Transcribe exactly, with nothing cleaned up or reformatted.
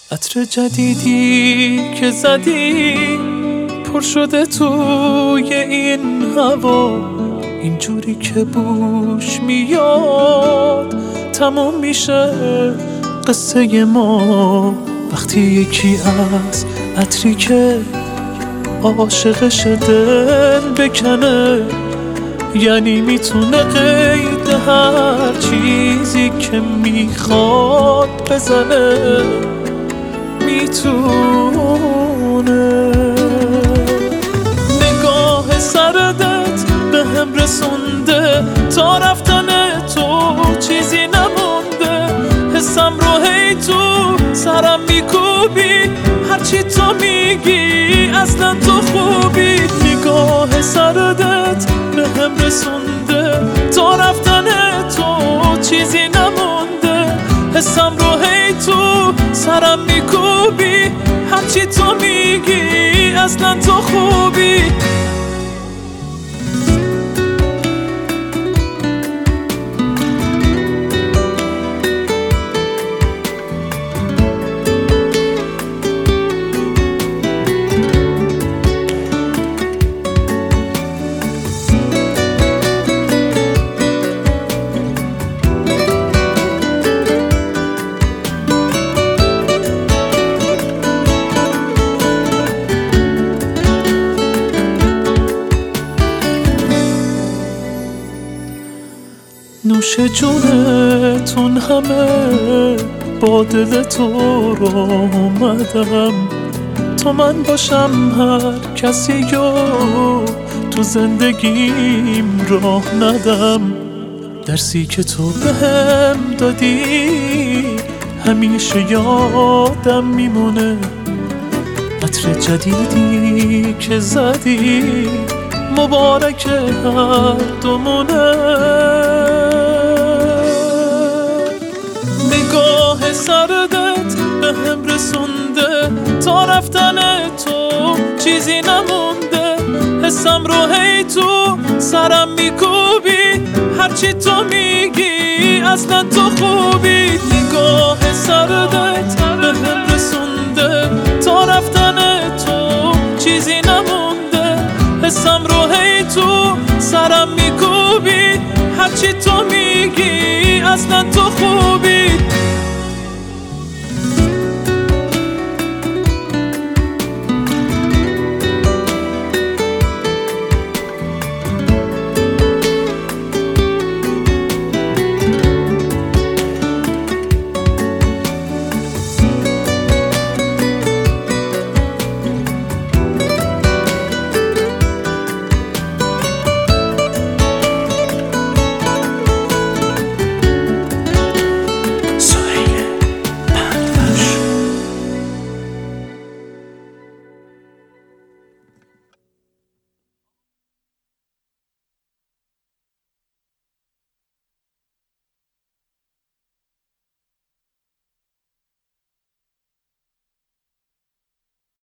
عطر جدیدی که زدی پر شده توی این هوا، اینجوری که بوش میاد تموم میشه قصه ما. وقتی یکی از عطری که عاشقش دل بکنه، یعنی میتونه قید هر چیزی که میخواد بزنه. میتونه نگاه سردت به هم رسونده، تا رفتن تو چیزی نمونده. حسم رو هی تو سرم میکوبی، هرچی تو میگی اصلا تو خوبی. نگاه سردت به هم رسونده، تا رفتن تو چیزی نمونده. حسم رو هی تو سرم میکوبی، هرچی تو میگی اصلا تو خوبی. نوش جونتون همه، با دل تو رو اومدم تا من باشم هر کسی رو تو زندگیم راه ندم. درسی که تو بهم دادی همیشه یادم میمونه. عطر جدیدی که زدی مبارک هر دومونه. نگاه سردت به هم رسونده، تا رفتن تو چیزی نمونده. حسم رو هی تو سرم میکوبی، هرچی تو میگی اصلا تو خوبی. نگاه سردت به هم رسونده، تا رفتن تو چیزی نمونده. حسم رو هی تو سرم میکوبی، هرچی تو میگی اصلا تو خوبی.